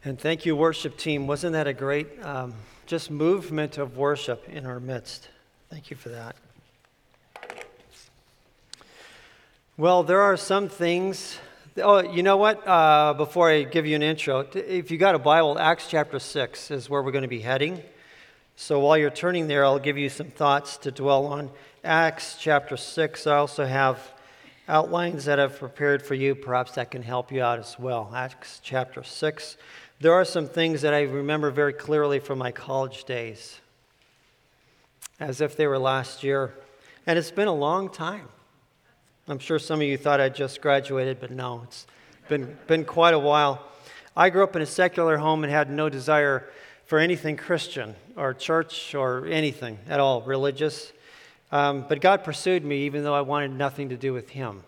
And thank you, worship team. Wasn't that a great just movement of worship in our midst? Thank you for that. Well, there are some things. Oh, you know what? Before I give you an intro, if you got a Bible, Acts chapter 6 is where we're going to be heading. So while you're turning there, I'll give you some thoughts to dwell on. Acts chapter 6, I also have outlines that I've prepared for you. Perhaps that can help you out as well. Acts chapter 6. There are some things that I remember very clearly from my college days, as if they were last year. And it's been a long time. I'm sure some of you thought I just graduated, but no, it's been quite a while. I grew up in a secular home and had no desire for anything Christian or church or anything at all religious. But God pursued me even though I wanted nothing to do with Him.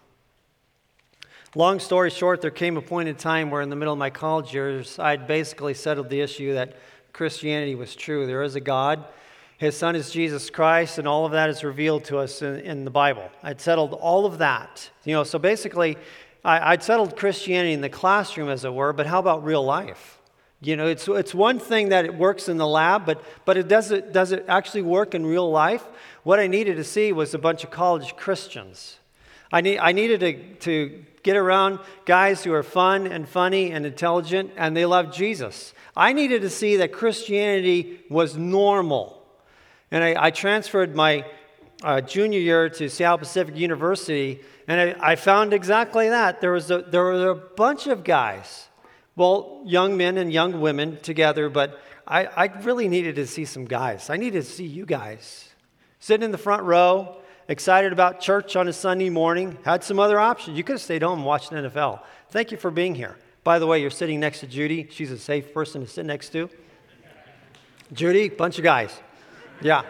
Long story short, there came a point in time where in the middle of my college years, I'd basically settled the issue that Christianity was true. There is a God. His Son is Jesus Christ, and all of that is revealed to us in the Bible. I'd settled all of that. So basically, I'd settled Christianity in the classroom, as it were, but how about real life? It's one thing that it works in the lab, but does it actually work in real life? What I needed to see was a bunch of college Christians. I needed to get around guys who are fun and funny and intelligent, and they love Jesus. I needed to see that Christianity was normal. And I transferred my junior year to Seattle Pacific University, and I found exactly that. There were a bunch of guys, well, young men and young women together, but I really needed to see some guys. I needed to see you guys sitting in the front row, excited about church on a Sunday morning, had some other options. You could have stayed home and watched NFL. Thank you for being here. By the way, you're sitting next to Judy. She's a safe person to sit next to. Judy, bunch of guys. Yeah.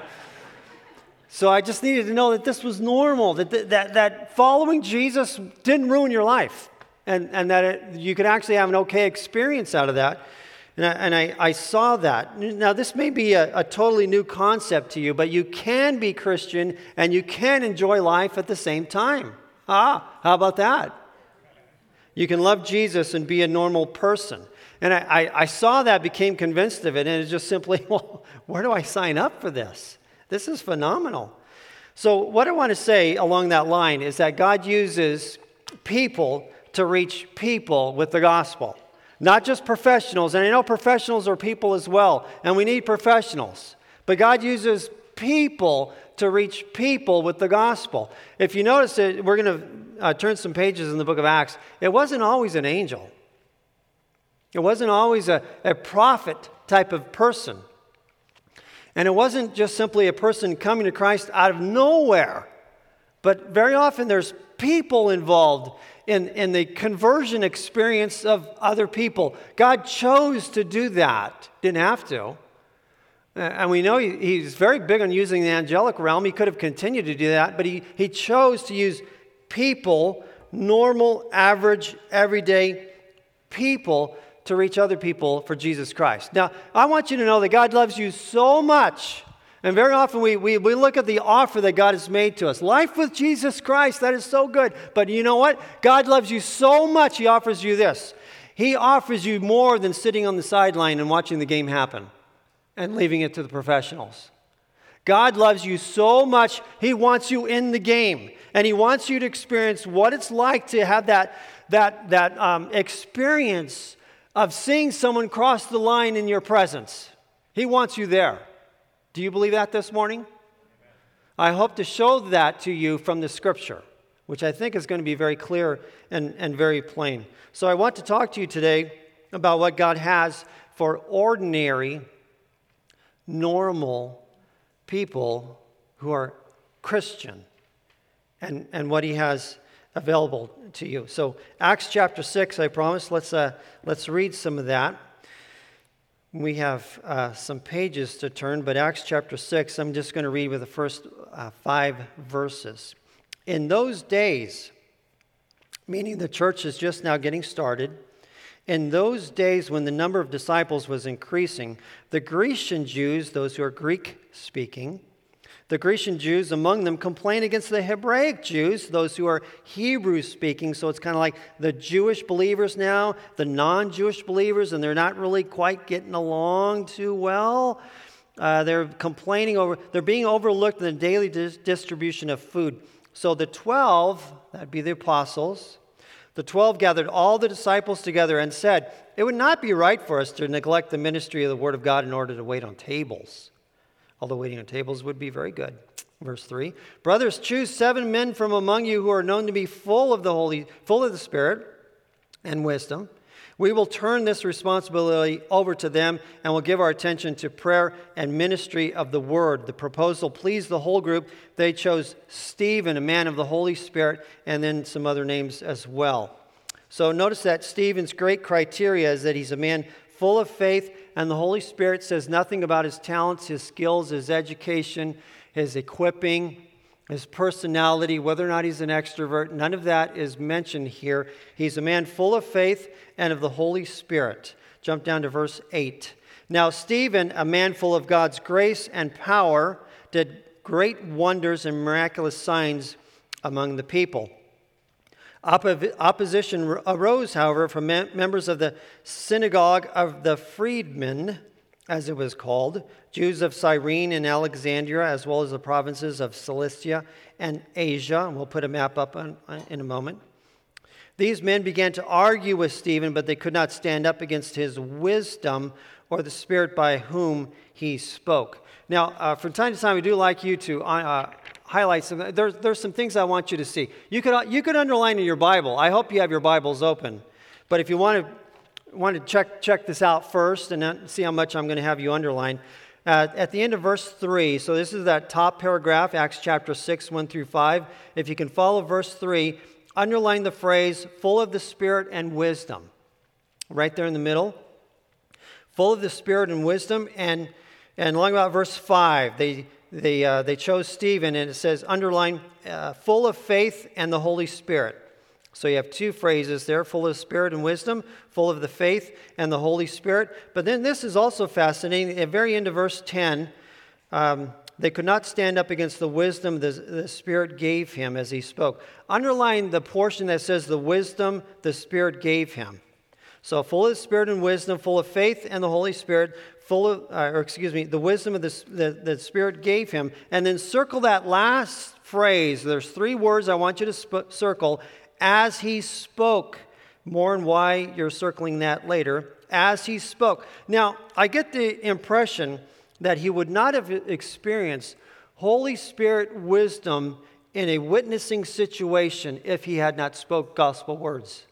So I just needed to know that this was normal, that following Jesus didn't ruin your life, and that you could actually have an okay experience out of that. And I saw that. Now, this may be a totally new concept to you, but you can be Christian and you can enjoy life at the same time. How about that? You can love Jesus and be a normal person. And I saw that, became convinced of it, and it's just simply, well, where do I sign up for this? This is phenomenal. So what I want to say along that line is that God uses people to reach people with the gospel. Not just professionals, and I know professionals are people as well, and we need professionals. But God uses people to reach people with the gospel. If you notice it, we're going to turn some pages in the book of Acts. It wasn't always an angel. It wasn't always a prophet type of person. And it wasn't just simply a person coming to Christ out of nowhere. But very often there's people involved in the conversion experience of other people. God chose to do that. Didn't have to. And we know He's very big on using the angelic realm. He could have continued to do that, but He chose to use people, normal, average, everyday people, to reach other people for Jesus Christ. Now, I want you to know that God loves you so much. And very often we look at the offer that God has made to us. Life with Jesus Christ, that is so good. But you know what? God loves you so much, He offers you this. He offers you more than sitting on the sideline and watching the game happen and leaving it to the professionals. God loves you so much, He wants you in the game. And He wants you to experience what it's like to have that experience of seeing someone cross the line in your presence. He wants you there. Do you believe that this morning? Amen. I hope to show that to you from the Scripture, which I think is going to be very clear and very plain. So I want to talk to you today about what God has for ordinary, normal people who are Christian and what He has available to you. So Acts chapter 6, I promise, let's read some of that. We have some pages to turn, but Acts chapter 6, I'm just going to read with the first 5 verses. In those days, meaning the church is just now getting started, in those days when the number of disciples was increasing, the Grecian Jews, those who are Greek-speaking, The Grecian Jews among them complain against the Hebraic Jews, those who are Hebrew speaking. So it's kind of like the Jewish believers now, the non-Jewish believers, and they're not really quite getting along too well. They're complaining over, they're being overlooked in the daily distribution of food. So the 12, that'd be the apostles, the 12 gathered all the disciples together and said, "It would not be right for us to neglect the ministry of the Word of God in order to wait on tables." Although waiting on tables would be very good. Verse 3, "Brothers, choose 7 men from among you who are known to be full of the Spirit and wisdom. We will turn this responsibility over to them and will give our attention to prayer and ministry of the Word." The proposal pleased the whole group. They chose Stephen, a man of the Holy Spirit, and then some other names as well. So notice that Stephen's great criteria is that he's a man full of faith, and the Holy Spirit says nothing about his talents, his skills, his education, his equipping, his personality, whether or not he's an extrovert. None of that is mentioned here. He's a man full of faith and of the Holy Spirit. Jump down to verse 8. "Now Stephen, a man full of God's grace and power, did great wonders and miraculous signs among the people. Opposition arose, however, from members of the synagogue of the freedmen, as it was called, Jews of Cyrene and Alexandria, as well as the provinces of Cilicia and Asia." And we'll put a map up in a moment. "These men began to argue with Stephen, but they could not stand up against his wisdom or the Spirit by whom he spoke." Now, from time to time, we do like you to highlight some. There's some things I want you to see. You could underline in your Bible. I hope you have your Bibles open. But if you want to check this out first and then see how much I'm going to have you underline. At the end of verse 3, so this is that top paragraph, Acts chapter 6, 1 through 5. If you can follow verse 3, underline the phrase, "full of the Spirit and wisdom." Right there in the middle. Full of the Spirit and wisdom. And along about verse 5, they chose Stephen, and it says, underline, "full of faith and the Holy Spirit." So you have 2 phrases there, full of Spirit and wisdom, full of the faith and the Holy Spirit. But then this is also fascinating. At the very end of verse 10, they could not stand up against the wisdom the Spirit gave him as he spoke. Underline the portion that says the wisdom the Spirit gave him. So full of the Spirit and wisdom, full of faith and the Holy Spirit, the wisdom of the Spirit gave him. And then circle that last phrase. There's 3 words I want you to circle. As he spoke. More on why you're circling that later. As he spoke. Now, I get the impression that he would not have experienced Holy Spirit wisdom in a witnessing situation if he had not spoke gospel words.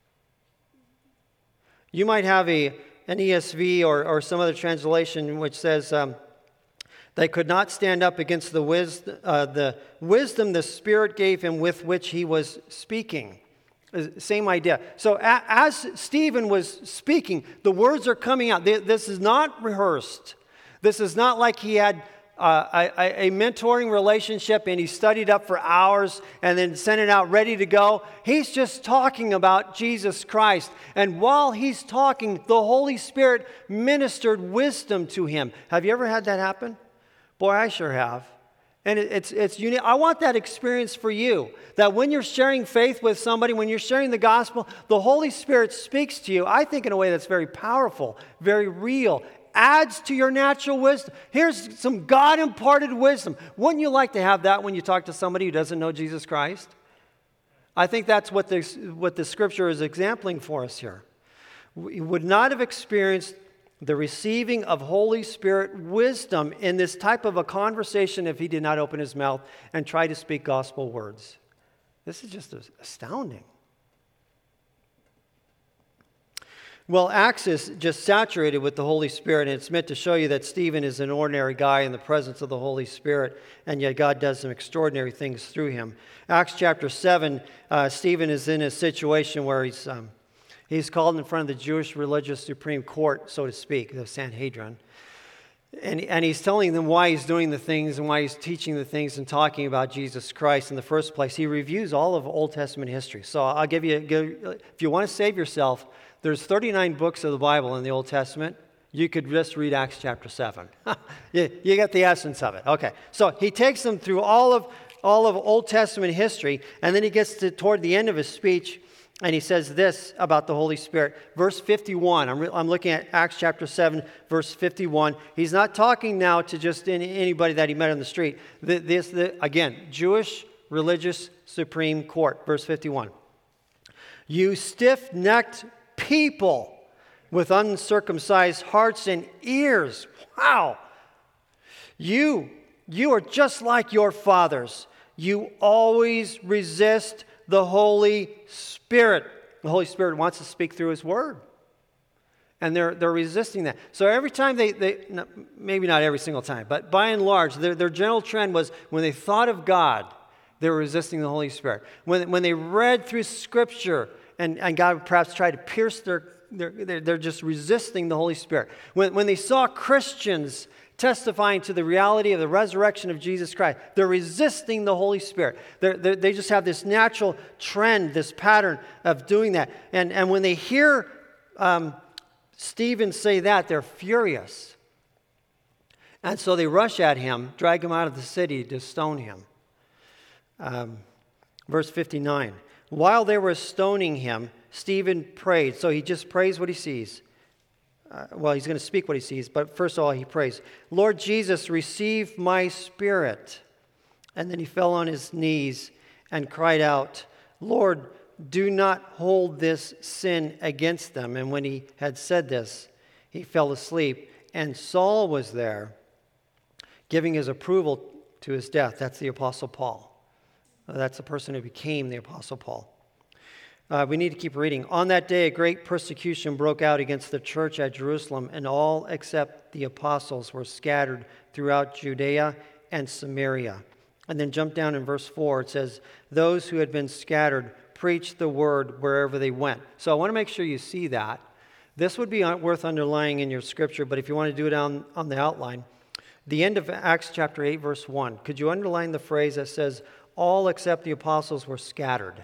You might have an ESV or some other translation which says they could not stand up against the wisdom the Spirit gave him with which he was speaking. Same idea. So as Stephen was speaking, the words are coming out. This is not rehearsed. This is not like he had a mentoring relationship and he studied up for hours and then sent it out ready to go. He's just talking about Jesus Christ. And while he's talking, the Holy Spirit ministered wisdom to him. Have you ever had that happen? Boy, I sure have. And it's unique. I want that experience for you. That when you're sharing faith with somebody, when you're sharing the gospel, the Holy Spirit speaks to you, I think in a way that's very powerful, very real, adds to your natural wisdom. Here's some God-imparted wisdom. Wouldn't you like to have that when you talk to somebody who doesn't know Jesus Christ? I think that's what the Scripture is exempling for us here. We would not have experienced the receiving of Holy Spirit wisdom in this type of a conversation if he did not open his mouth and try to speak gospel words. This is just astounding. Well, Acts is just saturated with the Holy Spirit, and it's meant to show you that Stephen is an ordinary guy in the presence of the Holy Spirit, and yet God does some extraordinary things through him. Acts chapter 7, Stephen is in a situation where he's called in front of the Jewish religious supreme court, so to speak, the Sanhedrin. And he's telling them why he's doing the things and why he's teaching the things and talking about Jesus Christ in the first place. He reviews all of Old Testament history. So I'll give you, if you want to save yourself, there's 39 books of the Bible in the Old Testament. you could just read Acts chapter 7. You get the essence of it. Okay, so he takes them through all of Old Testament history, and then he gets to toward the end of his speech, and he says this about the Holy Spirit. Verse 51, I'm looking at Acts chapter 7, verse 51. He's not talking now to just anybody that he met on the street. Again, Jewish religious supreme court, verse 51. You stiff-necked people with uncircumcised hearts and ears. Wow. You are just like your fathers. You always resist the Holy Spirit. The Holy Spirit wants to speak through His Word. And they're resisting that. So every time maybe not every single time, but by and large, their general trend was when they thought of God, they were resisting the Holy Spirit. When they read through Scripture and God perhaps tried to pierce they're just resisting the Holy Spirit. When they saw Christians testifying to the reality of the resurrection of Jesus Christ, they're resisting the Holy Spirit. They just have this natural trend, this pattern of doing that. And when they hear Stephen say that, they're furious. And so they rush at him, drag him out of the city to stone him. Verse 59. While they were stoning him, Stephen prayed. So he just prays what he sees. He's going to speak what he sees, but first of all, he prays, Lord Jesus, receive my spirit. And then he fell on his knees and cried out, Lord, do not hold this sin against them. And when he had said this, he fell asleep. And Saul was there, giving his approval to his death. That's the Apostle Paul. That's the person who became the Apostle Paul. We need to keep reading. On that day, a great persecution broke out against the church at Jerusalem, and all except the apostles were scattered throughout Judea and Samaria. And then jump down in verse 4. It says, those who had been scattered preached the word wherever they went. So I want to make sure you see that. This would be worth underlining in your scripture, but if you want to do it on the outline, the end of Acts chapter 8, verse 1, could you underline the phrase that says, all except the apostles were scattered?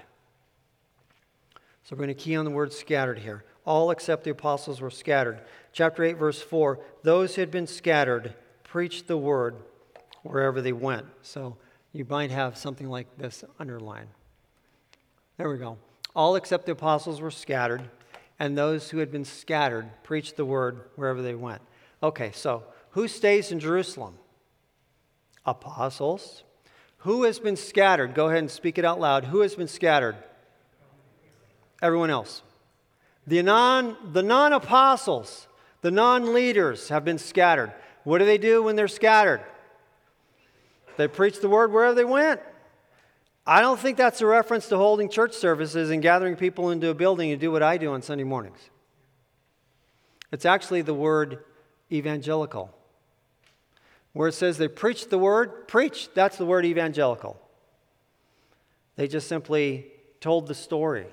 So we're going to key on the word scattered here. All except the apostles were scattered. Chapter 8, verse 4, those who had been scattered preached the word wherever they went. So you might have something like this underlined. There we go. All except the apostles were scattered, and those who had been scattered preached the word wherever they went. Okay, so who stays in Jerusalem? Apostles. Who has been scattered? Go ahead and speak it out loud. Who has been scattered? Everyone else. The non-apostles, the non-leaders have been scattered. What do they do when they're scattered? They preach the word wherever they went. I don't think that's a reference to holding church services and gathering people into a building to do what I do on Sunday mornings. It's actually the word evangelical. Where it says they preach the word, preach, that's the word evangelical. They just simply told the story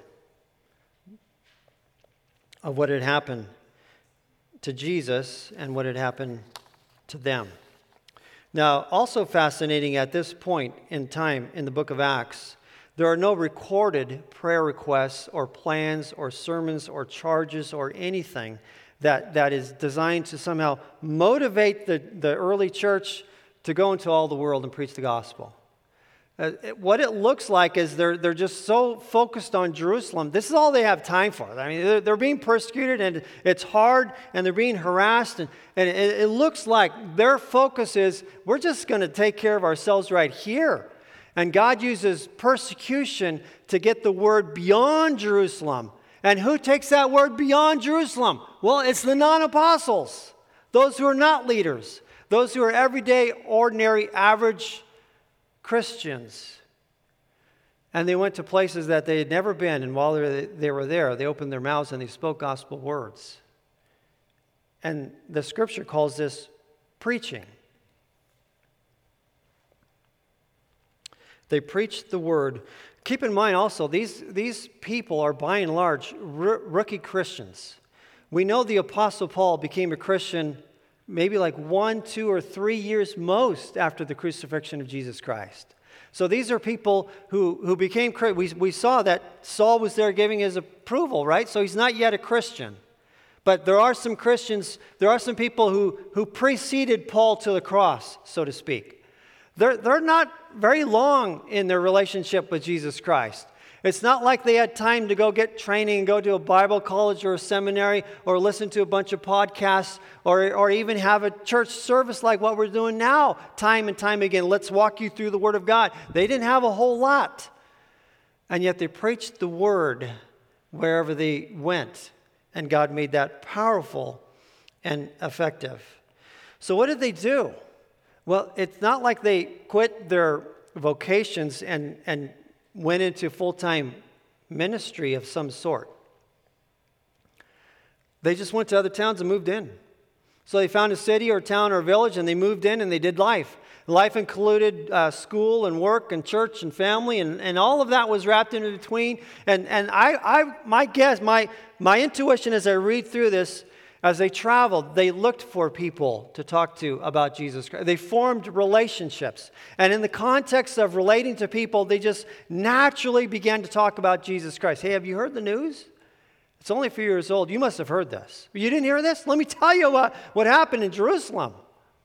of what had happened to Jesus and what had happened to them. Now, also fascinating at this point in time in the book of Acts, there are no recorded prayer requests or plans or sermons or charges or anything that is designed to somehow motivate the early church to go into all the world and preach the gospel. What it looks like is they're just so focused on Jerusalem. This is all they have time for. I mean, they're being persecuted, and it's hard, and they're being harassed, and it looks like their focus is, we're just going to take care of ourselves right here. And God uses persecution to get the word beyond Jerusalem. And who takes that word beyond Jerusalem? Well, it's the non-apostles, those who are not leaders, those who are everyday, ordinary, average Christians. And they went to places that they had never been, and while they were there, they opened their mouths and they spoke gospel words. And the scripture calls this preaching. They preached the word. Keep in mind also, these people are by and large rookie Christians. We know the Apostle Paul became a Christian maybe like 1, 2, or 3 years most after the crucifixion of Jesus Christ. So these are people who became Christians. We saw that Saul was there giving his approval, right? So he's not yet a Christian. But there are some Christians, there are some people who preceded Paul to the cross, so to speak. They're not very long in their relationship with Jesus Christ. It's not like they had time to go get training and go to a Bible college or a seminary or listen to a bunch of podcasts or even have a church service like what we're doing now, time and time again. Let's walk you through the Word of God. They didn't have a whole lot. And yet they preached the Word wherever they went. And God made that powerful and effective. So what did they do? Well, it's not like they quit their vocations and went into full-time ministry of some sort. They just went to other towns and moved in. So they found a city or town or village and they moved in and they did life. Life included school and work and church and family and all of that was wrapped in between. And my guess, my intuition as I read through this, as they traveled, they looked for people to talk to about Jesus Christ. They formed relationships. And in the context of relating to people, they just naturally began to talk about Jesus Christ. Hey, have you heard the news? It's only a few years old. You must have heard this. You didn't hear this? Let me tell you what happened in Jerusalem.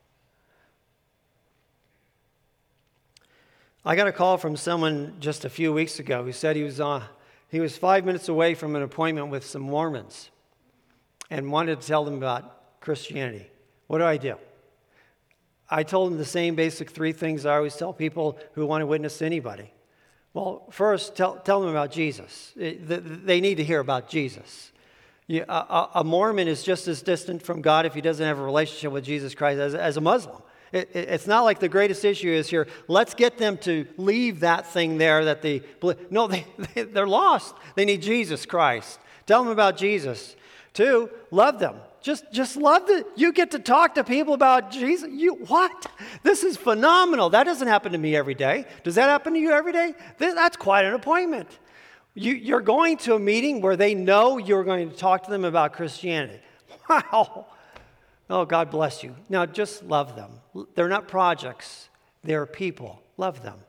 I got a call from someone just a few weeks ago who said he was 5 minutes away from an appointment with some Mormons and wanted to tell them about Christianity. What do? I told him the same basic three things I always tell people who want to witness to anybody. Well, first, tell them about Jesus. They need to hear about Jesus. A Mormon is just as distant from God if he doesn't have a relationship with Jesus Christ as a Muslim. It's not like the greatest issue is here. Let's get them to leave that thing there that they believe. No, they're lost. They need Jesus Christ. Tell them about Jesus. 2, love them. Just love it. You get to talk to people about Jesus. What? This is phenomenal. That doesn't happen to me every day. Does that happen to you every day? That's quite an appointment. You're going to a meeting where they know you're going to talk to them about Christianity. Wow. Oh, God bless you. Now, just love them. They're not projects. They're people. Love them.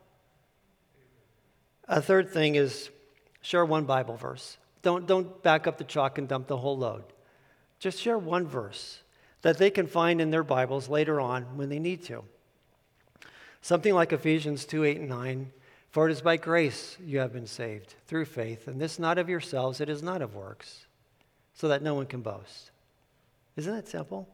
A third thing is share one Bible verse. Don't back up the truck and dump the whole load. Just share one verse that they can find in their Bibles later on when they need to. Something like Ephesians 2:8-9. For it is by grace you have been saved through faith, and this not of yourselves, it is not of works, so that no one can boast. Isn't that simple?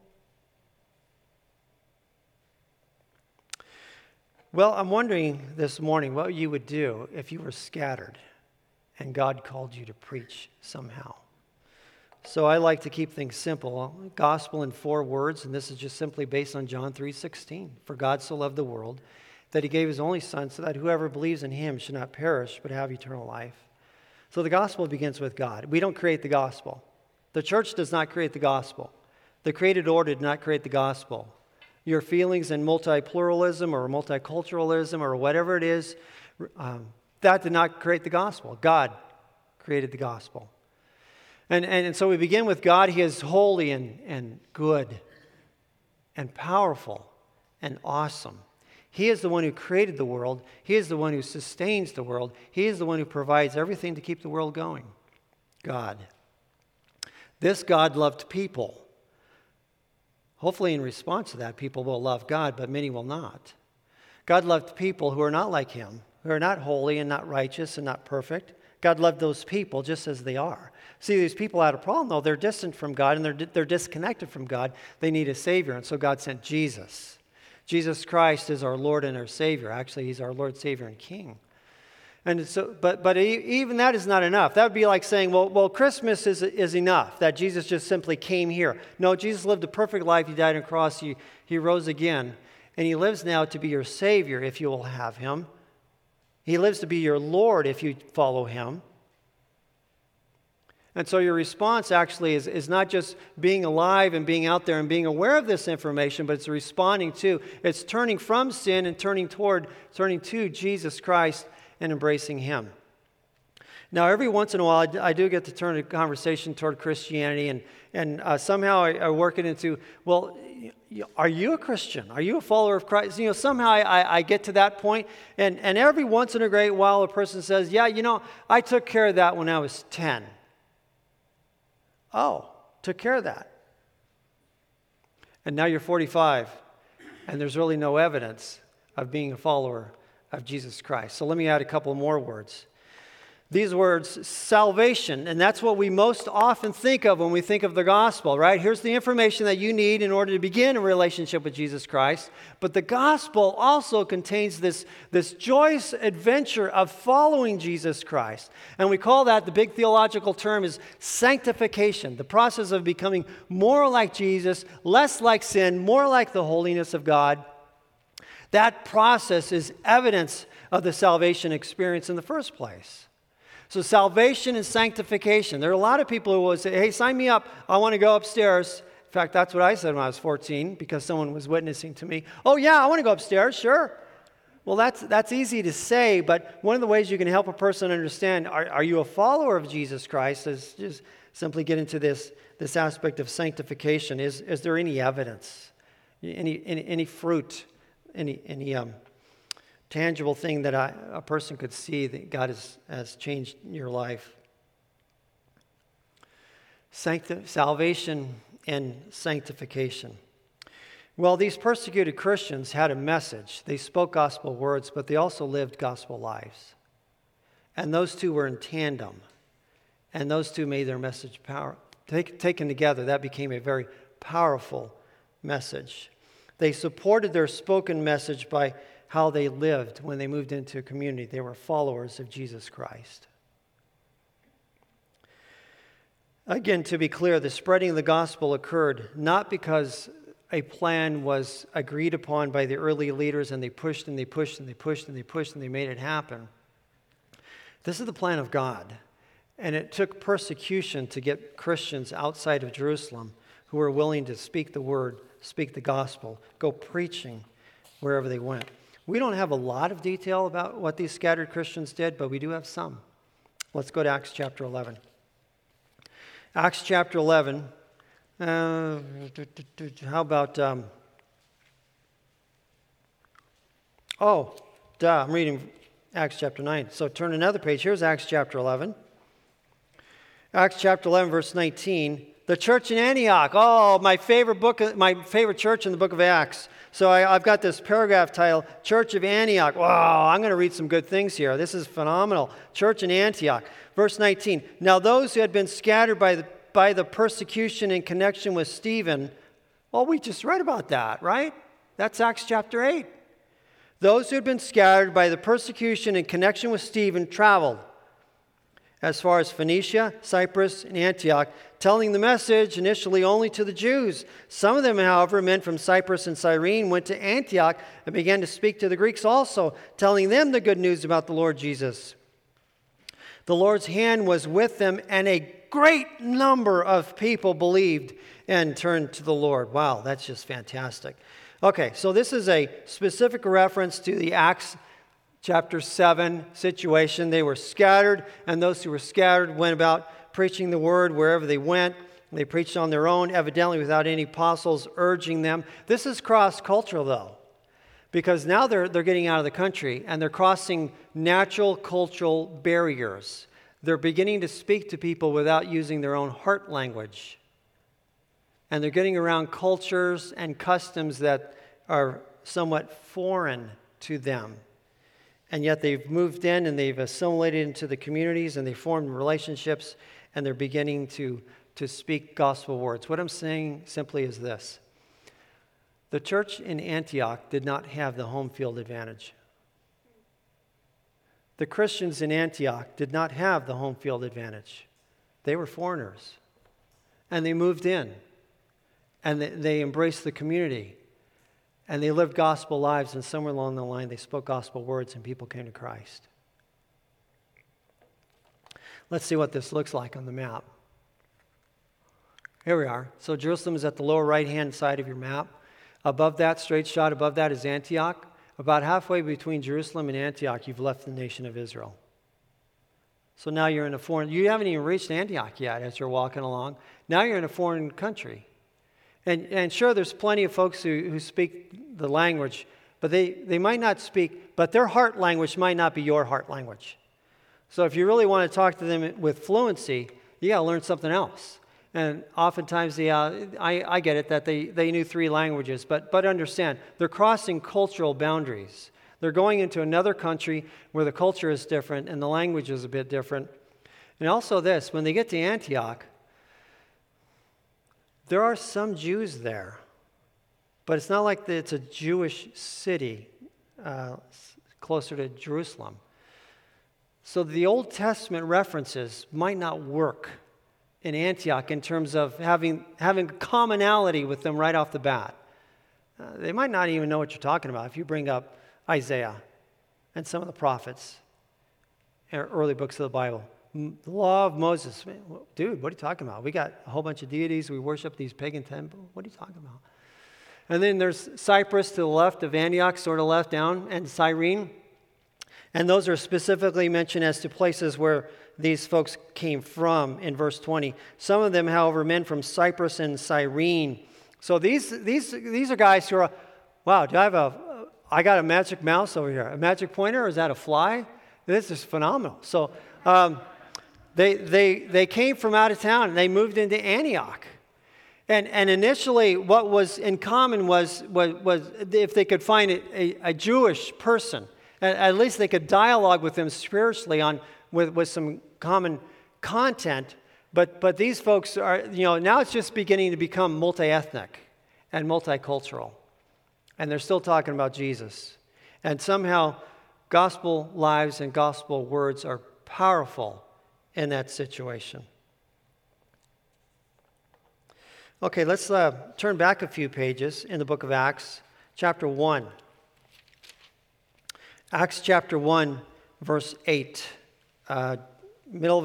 Well, I'm wondering this morning what you would do if you were scattered and God called you to preach somehow. So I like to keep things simple. Gospel in 4 words, and this is just simply based on John 3:16. For God so loved the world that he gave his only Son so that whoever believes in him should not perish but have eternal life. So the gospel begins with God. We don't create the gospel. The church does not create the gospel. The created order did not create the gospel. Your feelings in multi-pluralism or multiculturalism or whatever it is, that did not create the gospel. God created the gospel. And so we begin with God. He is holy and good and powerful and awesome. He is the one who created the world. He is the one who sustains the world. He is the one who provides everything to keep the world going. God. This God loved people. Hopefully in response to that, people will love God, but many will not. God loved people who are not like him, who are not holy and not righteous and not perfect. God loved those people just as they are. See, these people had a problem, though. They're distant from God, and they're disconnected from God. They need a Savior, and so God sent Jesus. Jesus Christ is our Lord and our Savior. Actually, he's our Lord, Savior, and King. And so, but even that is not enough. That would be like saying, well, Christmas is enough, that Jesus just simply came here. No, Jesus lived a perfect life. He died on a cross. He rose again. And he lives now to be your Savior if you will have him. He lives to be your Lord if you follow him. And so your response actually is not just being alive and being out there and being aware of this information, but it's responding to, it's turning from sin and turning to Jesus Christ and embracing him. Now, every once in a while, I do get to turn the conversation toward Christianity, and somehow I work it into, well, are you a Christian? Are you a follower of Christ? Somehow I get to that point, and every once in a great while, a person says, yeah, I took care of that when I was 10. Oh, took care of that. And now you're 45, and there's really no evidence of being a follower of Jesus Christ. So let me add a couple more words. These words, salvation, and that's what we most often think of when we think of the gospel, right? Here's the information that you need in order to begin a relationship with Jesus Christ. But the gospel also contains this joyous adventure of following Jesus Christ. And we call that, the big theological term is sanctification, the process of becoming more like Jesus, less like sin, more like the holiness of God. That process is evidence of the salvation experience in the first place. So salvation and sanctification. There are a lot of people who will say, hey, sign me up. I want to go upstairs. In fact, that's what I said when I was 14 because someone was witnessing to me. Oh, yeah, I want to go upstairs. Sure. Well, that's easy to say, but one of the ways you can help a person understand, are you a follower of Jesus Christ, is just simply get into this aspect of sanctification. Is there any evidence, any fruit, any tangible thing that a person could see that God has changed your life? Salvation and sanctification. Well, these persecuted Christians had a message. They spoke gospel words, but they also lived gospel lives. And those two were in tandem. And those two made their message taken together. That became a very powerful message. They supported their spoken message by how they lived when they moved into a community. They were followers of Jesus Christ. Again, to be clear, the spreading of the gospel occurred not because a plan was agreed upon by the early leaders and they pushed and they pushed and they pushed and they pushed and they made it happen. This is the plan of God. And it took persecution to get Christians outside of Jerusalem who were willing to speak the word, speak the gospel, go preaching wherever they went. We don't have a lot of detail about what these scattered Christians did, but we do have some. Let's go to Acts chapter 11. Acts chapter 11. How about... I'm reading Acts chapter 9. So turn another page. Here's Acts chapter 11. Acts chapter 11, verse 19. The church in Antioch. Oh, my favorite church in the book of Acts. So I've got this paragraph titled, Church of Antioch. Wow, I'm going to read some good things here. This is phenomenal. Church in Antioch. Verse 19. Now those who had been scattered by the persecution in connection with Stephen. Well, we just read about that, right? That's Acts chapter 8. Those who had been scattered by the persecution in connection with Stephen traveled as far as Phoenicia, Cyprus, and Antioch, telling the message initially only to the Jews. Some of them, however, men from Cyprus and Cyrene, went to Antioch and began to speak to the Greeks also, telling them the good news about the Lord Jesus. The Lord's hand was with them, and a great number of people believed and turned to the Lord. Wow, that's just fantastic. Okay, so this is a specific reference to the Acts chapter 7 situation. They were scattered, and those who were scattered went about preaching the word wherever they went. They preached on their own, evidently without any apostles urging them. This is cross-cultural, though, because now they're getting out of the country, and they're crossing natural cultural barriers. They're beginning to speak to people without using their own heart language. And they're getting around cultures and customs that are somewhat foreign to them. And yet they've moved in and they've assimilated into the communities and they formed relationships and they're beginning to speak gospel words. What I'm saying simply is this. The church in Antioch did not have the home field advantage. The Christians in Antioch did not have the home field advantage. They were foreigners. And they moved in. And they embraced the community. And they lived gospel lives, and somewhere along the line they spoke gospel words and people came to Christ. Let's see what this looks like on the map. Here we are. So Jerusalem is at the lower right-hand side of your map. Above that, straight shot above that is Antioch. About halfway between Jerusalem and Antioch, you've left the nation of Israel. So now you're in a foreign... You haven't even reached Antioch yet as you're walking along. Now you're in a foreign country. And sure, there's plenty of folks who speak the language, but they might not speak, but their heart language might not be your heart language. So if you really want to talk to them with fluency, you got to learn something else. And oftentimes, I get it that they knew 3 languages, but understand, they're crossing cultural boundaries. They're going into another country where the culture is different and the language is a bit different. And also this, when they get to Antioch, there are some Jews there, but it's not like it's a Jewish city closer to Jerusalem. So the Old Testament references might not work in Antioch in terms of having commonality with them right off the bat. They might not even know what you're talking about if you bring up Isaiah and some of the prophets, early books of the Bible. The law of Moses. Dude, what are you talking about? We got a whole bunch of deities. We worship these pagan temples. What are you talking about? And then there's Cyprus to the left of Antioch, sort of left down, and Cyrene. And those are specifically mentioned as to places where these folks came from in verse 20. Some of them, however, men from Cyprus and Cyrene. So these are guys who are, wow, I got a magic mouse over here. A magic pointer, or is that a fly? This is phenomenal. So they came from out of town and they moved into Antioch. And initially what was in common was if they could find a Jewish person, at least they could dialogue with them spiritually with some common content. But these folks are, now it's just beginning to become multi-ethnic and multicultural. And they're still talking about Jesus. And somehow gospel lives and gospel words are powerful in that situation. Okay, let's turn back a few pages in the book of Acts, chapter 1. Acts chapter 1, verse 8. Middle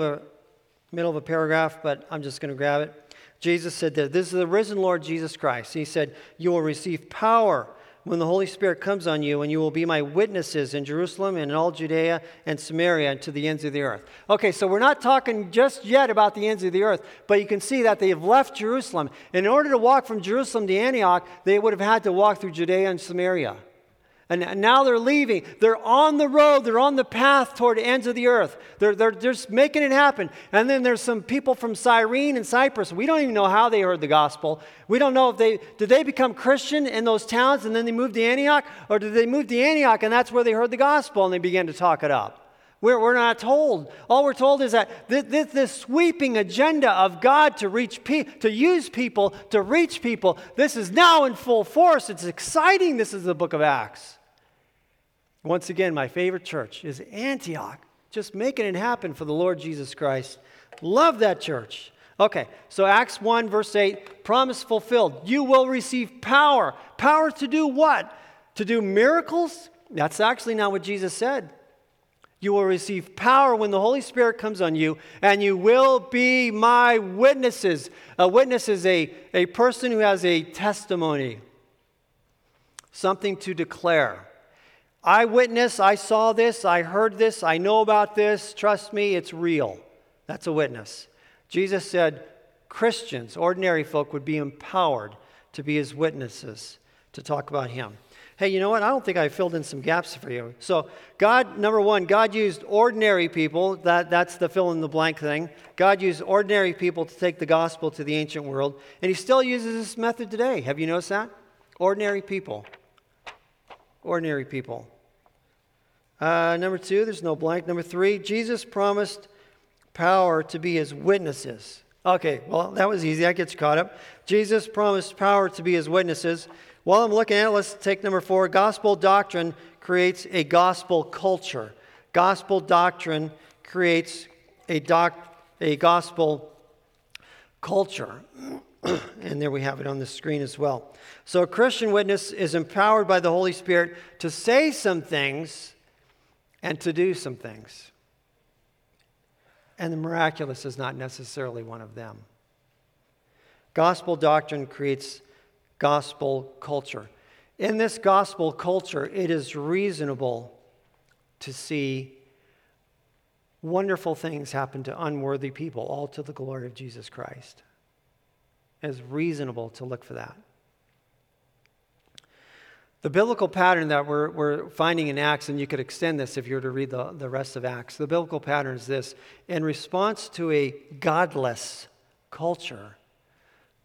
of a paragraph, but I'm just going to grab it. Jesus said that this is the risen Lord Jesus Christ. He said, "You will receive power when the Holy Spirit comes on you, and you will be my witnesses in Jerusalem and in all Judea and Samaria and to the ends of the earth." Okay, so we're not talking just yet about the ends of the earth, but you can see that they have left Jerusalem. In order to walk from Jerusalem to Antioch, they would have had to walk through Judea and Samaria. And now they're leaving. They're on the road. They're on the path toward the ends of the earth. They're just making it happen. And then there's some people from Cyrene and Cyprus. We don't even know how they heard the gospel. We don't know if did they become Christian in those towns and then they moved to Antioch? Or did they move to Antioch and that's where they heard the gospel and they began to talk it up? We're not told. All we're told is that this sweeping agenda of God to use people, to reach people, this is now in full force. It's exciting. This is the book of Acts. Once again, my favorite church is Antioch, just making it happen for the Lord Jesus Christ. Love that church. Okay, so Acts 1, verse 8, promise fulfilled. You will receive power. Power to do what? To do miracles? That's actually not what Jesus said. You will receive power when the Holy Spirit comes on you, and you will be my witnesses. A witness is a person who has a testimony, something to declare. I witnessed, I saw this, I heard this, I know about this, trust me, it's real. That's a witness. Jesus said Christians, ordinary folk, would be empowered to be his witnesses, to talk about him. Hey, you know what? I don't think I filled in some gaps for you. So God, number one, God used ordinary people. That's the fill in the blank thing. God used ordinary people to take the gospel to the ancient world. And he still uses this method today. Have you noticed that? Ordinary people. Ordinary people. Number two, there's no blank. Number three, Jesus promised power to be his witnesses. Okay, well, that was easy. That gets you caught up. Jesus promised power to be his witnesses. While I'm looking at it, let's take number 4. Gospel doctrine creates a gospel culture. Gospel doctrine creates a gospel culture. And there we have it on the screen as well. So a Christian witness is empowered by the Holy Spirit to say some things and to do some things. And the miraculous is not necessarily one of them. Gospel doctrine creates gospel culture. In this gospel culture, it is reasonable to see wonderful things happen to unworthy people, all to the glory of Jesus Christ. It is reasonable to look for that. The biblical pattern that we're finding in Acts, and you could extend this if you were to read the rest of Acts, the biblical pattern is this. In response to a godless culture,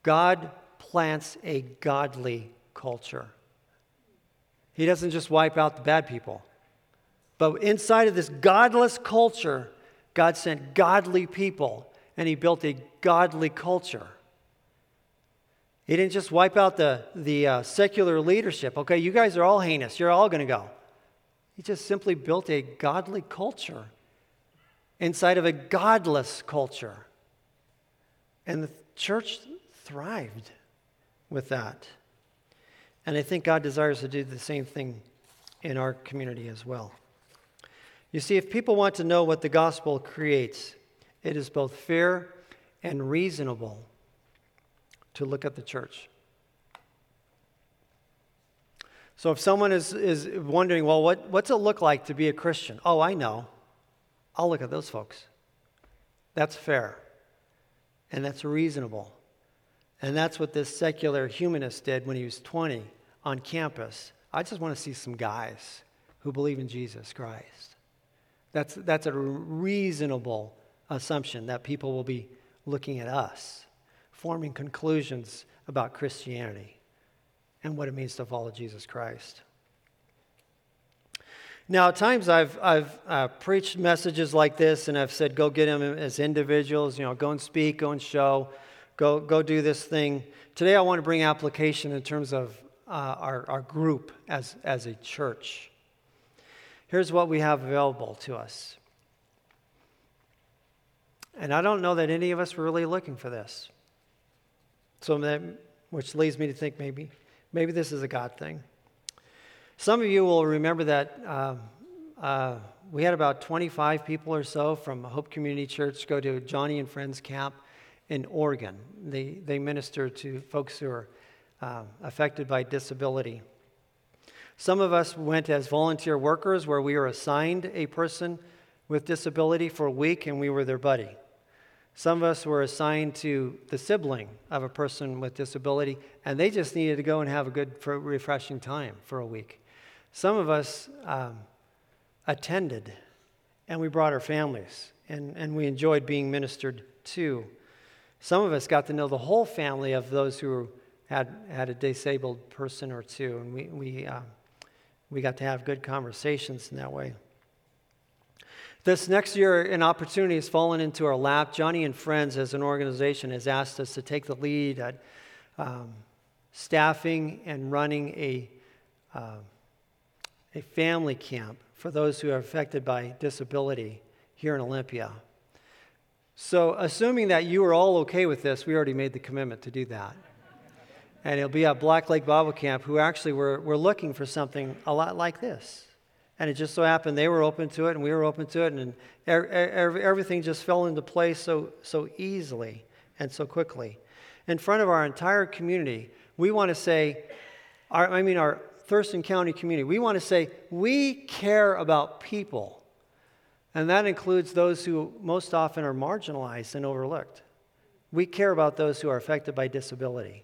God plants a godly culture. He doesn't just wipe out the bad people. But inside of this godless culture, God sent godly people, and He built a godly culture. He didn't just wipe out the secular leadership. Okay, you guys are all heinous. You're all going to go. He just simply built a godly culture inside of a godless culture. And the church thrived with that. And I think God desires to do the same thing in our community as well. You see, if people want to know what the gospel creates, it is both fair and reasonable to look at the church. So if someone is wondering, well, what's it look like to be a Christian? Oh, I know. I'll look at those folks. That's fair. And that's reasonable. And that's what this secular humanist did when he was 20 on campus. I just want to see some guys who believe in Jesus Christ. That's a reasonable assumption that people will be looking at us, forming conclusions about Christianity and what it means to follow Jesus Christ. Now, at times I've preached messages like this, and I've said, go get them as individuals, go and speak, go and show, go do this thing. Today I want to bring application in terms of our group as a church. Here's what we have available to us. And I don't know that any of us were really looking for this. Which leads me to think maybe this is a God thing. Some of you will remember that we had about 25 people or so from Hope Community Church go to Johnny and Friends Camp in Oregon. They minister to folks who are affected by disability. Some of us went as volunteer workers where we were assigned a person with disability for a week and we were their buddy. Some of us were assigned to the sibling of a person with disability and they just needed to go and have a good, refreshing time for a week. Some of us attended and we brought our families and we enjoyed being ministered to. Some of us got to know the whole family of those who had a disabled person or two, and we got to have good conversations in that way. This next year, an opportunity has fallen into our lap. Johnny and Friends, as an organization, has asked us to take the lead at staffing and running a family camp for those who are affected by disability here in Olympia. So, assuming that you are all okay with this, we already made the commitment to do that. And it'll be at Black Lake Bible Camp, who actually were looking for something a lot like this. And it just so happened they were open to it, and we were open to it, and everything just fell into place so easily and so quickly. In front of our entire community, we want to say, our Thurston County community, we want to say, we care about people. And that includes those who most often are marginalized and overlooked. We care about those who are affected by disability.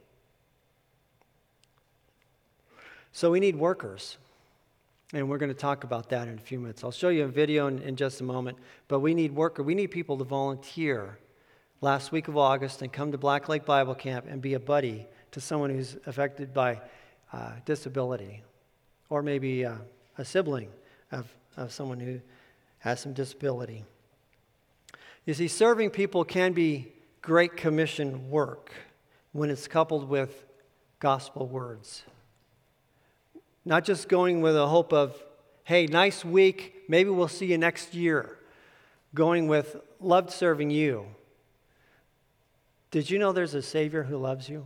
So we need workers, and we're going to talk about that in a few minutes. I'll show you a video in just a moment, but we need workers. We need people to volunteer last week of August and come to Black Lake Bible Camp and be a buddy to someone who's affected by disability, or maybe a sibling of someone who has some disability. You see, serving people can be Great Commission work when it's coupled with gospel words. Not just going with a hope of, hey, nice week, maybe we'll see you next year. Going with, loved serving you. Did you know there's a Savior who loves you?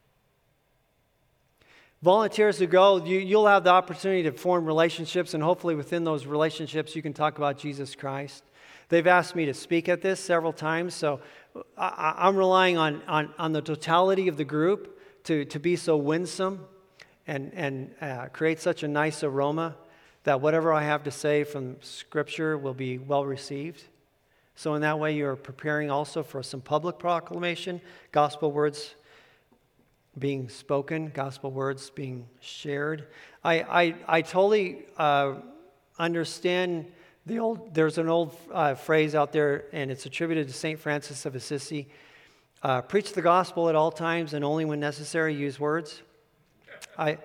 Volunteers who go, you'll have the opportunity to form relationships, and hopefully within those relationships you can talk about Jesus Christ. They've asked me to speak at this several times, so I'm relying on the totality of the group to be so winsome and create such a nice aroma that whatever I have to say from Scripture will be well received. So in that way, you're preparing also for some public proclamation, gospel words being spoken, gospel words being shared. I totally understand there's an old phrase out there, and it's attributed to St. Francis of Assisi. Preach the gospel at all times and only when necessary use words. I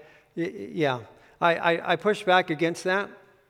push back against that.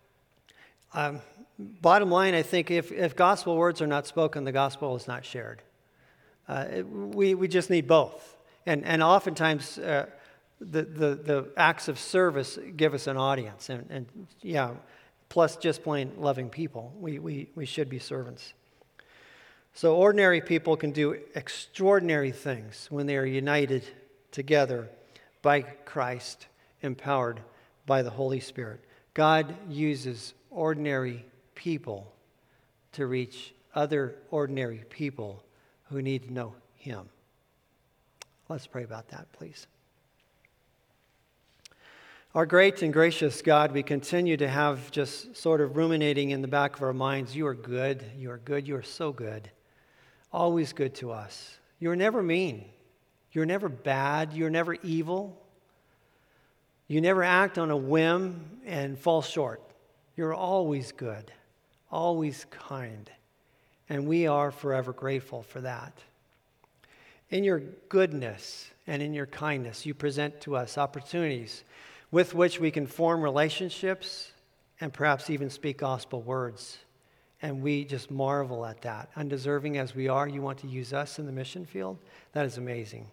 Bottom line, I think if gospel words are not spoken, the gospel is not shared. We just need both. And oftentimes the acts of service give us an audience. And plus just plain loving people. We should be servants. So ordinary people can do extraordinary things when they are united together by Christ, empowered by the Holy Spirit. God uses ordinary people to reach other ordinary people who need to know Him. Let's pray about that, please. Our great and gracious God, we continue to have just sort of ruminating in the back of our minds, you are good, you are good, you are so good. Always good to us. You're never mean. You're never bad. You're never evil. You never act on a whim and fall short. You're always good, always kind. And we are forever grateful for that. In your goodness and in your kindness, you present to us opportunities with which we can form relationships and perhaps even speak gospel words. And we just marvel at that. Undeserving as we are, you want to use us in the mission field? That is amazing.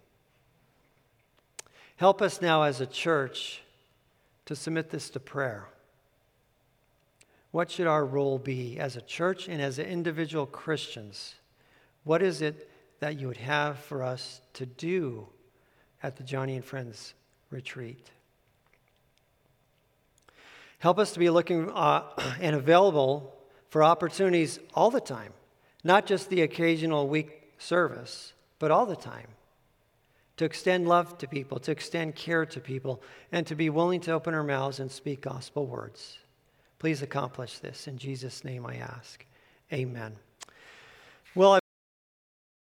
Help us now as a church to submit this to prayer. What should our role be as a church and as individual Christians? What is it that you would have for us to do at the Johnny and Friends retreat? Help us to be looking and available for opportunities all the time, not just the occasional week service, but all the time, to extend love to people, to extend care to people, and to be willing to open our mouths and speak gospel words. Please accomplish this. In Jesus' name I ask. Amen. Well,